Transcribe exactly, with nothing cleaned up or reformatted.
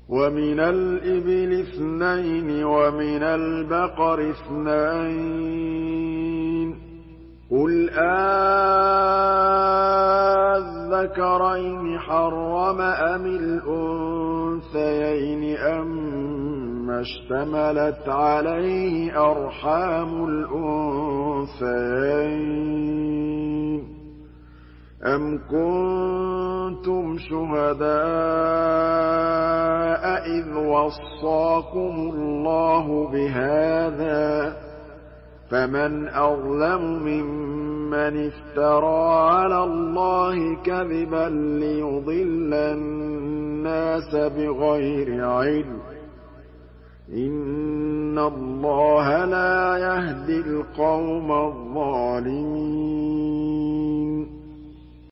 وَمِنَ الْإِبِلِ اثْنَيْنِ وَمِنَ الْبَقَرِ اثْنَيْنِ ۗ قُلْ آلذَّكَرَيْنِ حَرَّمَ أَمِ الْأُنثَيَيْنِ أَمَّا اشْتَمَلَتْ عَلَيْهِ أَرْحَامُ الْأُنثَيَيْنِ ۖ أَمْ كُنتُمْ شُهَدَاءَ إِذْ وَصَّاكُمُ اللَّهُ بِهَٰذَا ۚ فَمَنْ أَظْلَمُ مِمَّنِ افْتَرَىٰ عَلَى اللَّهِ كَذِبًا لِّيُضِلَّ النَّاسَ بِغَيْرِ عِلْمٍ ۗ إِنَّ اللَّهَ لَا يَهْدِي الْقَوْمَ الظَّالِمِينَ